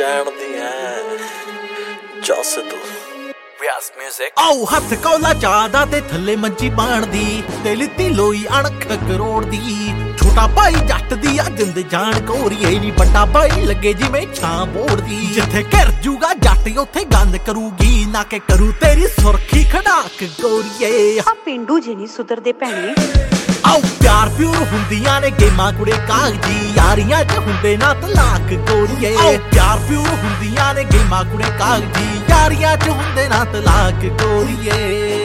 ਜਾਣਦੀ ਐ ਜਸ ਤੂੰ ਵਿਆਸ ਮਿਊਜ਼ਿਕ ਆਓ ਹੱਥ ਕੌਲਾ ਚਾਦਾ ਤੇ ਥੱਲੇ ਮੰਜੀ ਬਾਣਦੀ ਤੇ ਲਿੱਤੀ ਲੋਈ ਅਣਖ ਕਰੋੜ ਦੀ ਛੋਟਾ ਭਾਈ ਜੱਟ ਦੀ ਆ ਜਿੰਦ ਜਾਣ ਕੋਰੀਏ ਨੀ ਵੱਡਾ ਭਾਈ ਲੱਗੇ ਜਿਵੇਂ ਛਾਂ ਬੋੜਦੀ ਜਿੱਥੇ ਘਿਰ ਜੂਗਾ ਜੱਟ ਉੱਥੇ ਗੰਦ ਕਰੂਗੀ ਨਾ ਕਿ ਕਰੂ ਤੇਰੀ ਸੁਰਖੀ ਖੜਾਕ ਗੋਰੀਏ ਆ ਪਿੰਡੂ ਜੀ ਨਹੀਂ ਸੁਧਰਦੇ ਭੈਣੇ ਆਓ ਪਿਆਰ ਪਿਉਰ ਹੁੰਦੀਆਂ ਨੇ ਗੇਮਾਂ ਕੁੜੇ ਕਾਗਜੀ ਯਾਰੀਆਂ 'ਚ ਹੁੰਦੇ ਨਾ ਤਲਾਕ ਗੋਰੀਏ ਆਓ ਪਿਆਰ ਪਿਉਰ ਹੁੰਦੀਆਂ ਨੇ ਗੇਮਾਂ ਕੁੜੇ ਕਾਗਜੀ ਯਾਰੀਆਂ 'ਚ ਹੁੰਦੇ ਨਾ ਤਲਾਕ ਗੋਰੀਏ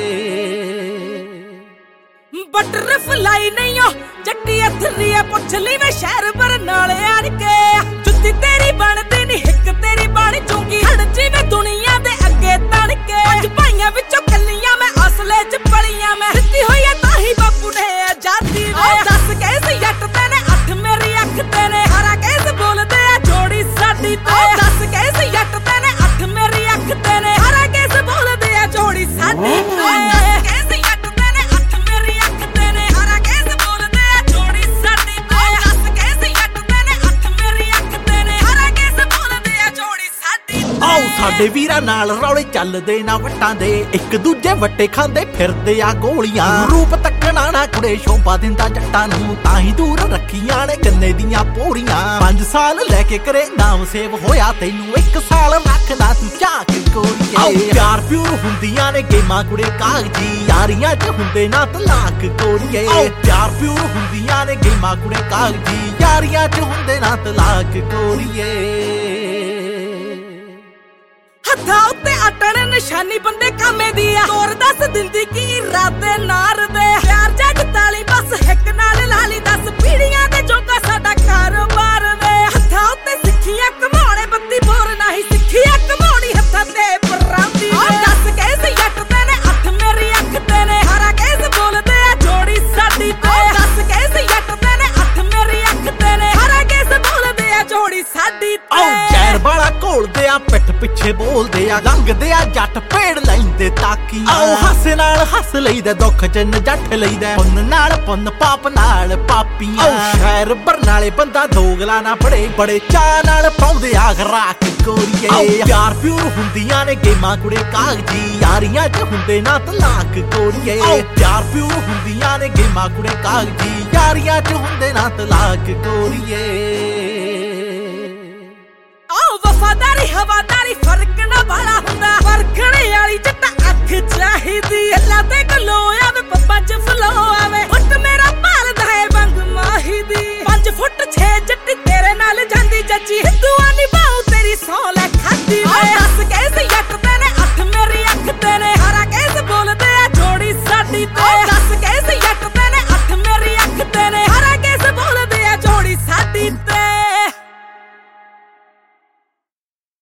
ਬਟਰਫਲਾਈ ਨਹੀਂ ਓ ਜੱਟੀ ਅਥਰੀ ਆ ਪੁੱਛ ਲਈ ਮੈਂ ਸ਼ਹਿਰ ਬਰਨਾਲੇ ਆਣ ਕੇ ਜੁੱਤੀ ਤੇਰੀ ਬਣਦੀ ਨਹੀਂ ਹਿੱਕ ਤੇਰੀ ਬਣ ਜੂਗੀ ਹੜ ਜਿਵੇਂ ਦੁਨੀਆ ਦੇ ਅੱਗੇ ਤਣ ਕੇ ਪੰਜ ਭਾਈਆਂ ਵਿੱਚੋਂ ਕੱਲੀਆਂ ਮੈਂ ਅਸਲੇ 'ਚ ਪਲੀਆਂ ਮੈਂ ਦਿੱਤੀ ਹੋਈ ਆ ਤਾਂ ਹੀ ਬਾਪੂ ਨੇ ਆਜ਼ਾਦੀ ਵੇ ਦੱਸ ਕੈਸੇ ਜੱਟ ਤੇ ਨੇ ਅੱਖ ਮੇਰੀ ਅੱਖ ਤੇ ਨੇ ਹਰਾ ਕੈਸੇ ਬੋਲਦੇ ਆ ਜੋੜੀ ਸਾਡੀ ਤੇ ਦੱਸ ਕੈਸੇ ਜੱਟ ਤੇ ਨੇ ਅੱਖ ਮੇਰੀ ਅੱਖ ਤੇ ਨੇ ਹਰਾ ਕੈਸੇ ਬੋਲਦੇ ਆ ਜੋੜੀ ਸਾਡੀ ਤੇ ਕੈਸੇ ਜੱਟ ਤੇ ਨੇ ਅੱਖ ਮੇਰੀ ਅੱਖ ਤੇ ਨੇ ਹਰਾ ਕੈਸੇ ਬੋਲਦੇ ਆ ਜੋੜੀ ਸਾਡੀ ਤੇ ਦੱਸ ਕੈਸੇ ਜੱਟ ਤੇ ਨੇ ਅੱਖ ਮੇਰੀ ਅੱਖ ਤੇ ਨੇ ਹਰਾ ਕੈਸੇ ਬੋਲਦੇ ਆ ਜੋੜੀ ਸਾਡੀ ਆਓ ਸਾਡੇ ਵੀਰਾਂ ਨਾਲ ਰੌਲੇ ਚੱਲਦੇ ਨਾ ਵੱਟਾਂ ਦੇ ਇੱਕ ਦੂਜੇ ਵੱਟੇ ਖਾਂਦੇ ਫਿਰਦੇ ਆ ਗੋਲੀਆਂ ਰੂਪ ਤੱਕਣਾ ਨਾ ਕੁੜੇ ਸ਼ੋਭਾ ਦਿੰਦਾ ਜੱਟਾਂ ਨੂੰ ਤਾਂ ਹੀ ਦੂਰ ਰੱਖੀਆਂ ਨੇ ਗੰਨੇ ਦੀਆਂ ਪੋਰੀਆਂ 5 ਸਾਲ ਲੈ ਕੇ ਕਰੇ ਨਾਮ ਸੇਵ ਹੋਇਆ ਤੈਨੂੰ 1 ਸਾਲ ਰੱਖਣਾ ਤੂੰ ਝਾਕ ਗੋਰੀਏ ਆਓ ਪਿਆਰ ਪਿਉਰ ਹੁੰਦੀਆਂ ਨੇ ਗੇਮਾਂ ਕੁੜੇ ਕਾਗਜੀ ਯਾਰੀਆਂ 'ਚ ਹੁੰਦੇ ਨਾ ਤਲਾਕ ਗੋਰੀਏ ਆਓ ਪਿਆਰ ਪਿਉਰ ਹੁੰਦੀਆਂ ਨੇ ਗੇਮਾਂ ਕੁੜੇ ਕਾਗਜੀ ਯਾਰੀਆਂ 'ਚ ਹੁੰਦੇ ਨਾ ਤਲਾਕ ਗੋਰੀਏ ਹੱਥਾਂ ਉੱਤੇ ਅਟਣ ਨਿਸ਼ਾਨੀ ਬੰਦੇ ਕਾਮੇ ਦੀ ਆ ਤੋਰ ਦੱਸ ਦਿੰਦੀ ਕੀ ਇਰਾਦੇ ਨਾਰ ਦੇ ਪਿਆਰ ਜੱਟ ਤਾਲੀ ਬਸ ਹਿੱਕ ਨਾਲ ਲਾਲੀ ਦੱਸ ਪੀੜੀਆਂ ਦੇ ਜੋਗਾ ਸਾਡਾ ਕਾਰੋਬਾਰ ਵੇ ਹੱਥਾਂ ਉੱਤੇ ਸਿੱਖੀਆਂ ਕਮਾਉਣੇ ਬੱਤੀ ਬੋਰ ਨਹੀਂ ਸਿੱਖੀਆਂ ਕਮਾਉਣੀ ਹੱਥਾਂ ਤੇ ਪਰਾਂਦੀ ਵੇ ਦੱਸ ਕੈਸੇ ਜੱਟ ਤੇ ਨੇ ਅੱਖ ਮੇਰੀ ਅੱਖ ਤੇ ਨੇ ਹਰਾ ਕੈਸੇ ਬੋਲਦੇ ਆ ਜੋੜੀ ਸਾਡੀ ਤੇ ਦੱਸ ਕੈਸੇ ਜੱਟ ਤੇ ਨੇ ਅੱਖ ਮੇਰੀ ਅੱਖ ਤੇ ਨੇ ਹਰਾ ਕੈਸੇ ਬੋਲਦੇ ਆ ਜੋੜੀ ਸਾਡੀ ਤੇ ਆਓ ਜ਼ਹਿਰ ਵਾਲਾ ਘੋਲਦੇ ਆ ਪਿੱਠ ਪਿੱਛੇ ਬੋਲਦੇ ਆ ਲੰਘਦੇ ਆ ਜੱਟ ਪੇੜ ਲੈਂਦੇ ਤਾਕੀਆਂ ਆਓ ਹਾਸੇ ਨਾਲ ਹੱਸ ਲਈਦਾ ਦੁੱਖ ਚ ਨਜੱਠ ਲਈਦਾ ਪੁੰਨ ਨਾਲ ਪੁੰਨ ਪਾਪ ਨਾਲ ਪਾਪੀਆਂ ਆਓ ਸ਼ਹਿਰ ਬਰਨਾਲੇ ਬੰਦਾ ਦੋਗਲਾ ਨਾ ਫੜੇ ਬੜੇ ਚਾਹ ਨਾਲ ਪਾਉਂਦੇ ਆ ਰਾਖ ਗੋਰੀਏ ਆਓ ਪਿਆਰ ਪਿਉਰ ਹੁੰਦੀਆਂ ਨੇ ਗੇਮਾਂ ਕੁੜੇ ਕਾਗਜੀ ਯਾਰੀਆਂ 'ਚ ਹੁੰਦੇ ਨਾ ਤਲਾਕ ਗੋਰੀਏ ਆਓ ਪਿਆਰ ਪਿਉਰ ਹੁੰਦੀਆਂ ਨੇ ਗੇਮਾਂ ਕੁੜੇ ਕਾਗਜੀ ਯਾਰੀਆਂ 'ਚ ਹੁੰਦੇ ਨਾ ਤਲਾਕ ਗੋਰੀਏ ਵਫਾਦਾਰੀ ਹਵਾਦਾਰੀ ਫਰਕ ਨਾ ਬਾਲਾ ਹੁੰਦਾ ਵਰਖਣੇ ਵਾਲੀ ਜੱਟ ਅੱਖ ਚਾਹੀਦੀ ਅੱਲਾ ਤੇ ਗਲੋ ਆਵੇ ਪੱਪਾ ਚ ਫਲੋ ਆਵੇ ਉੱਟ ਮੇਰਾ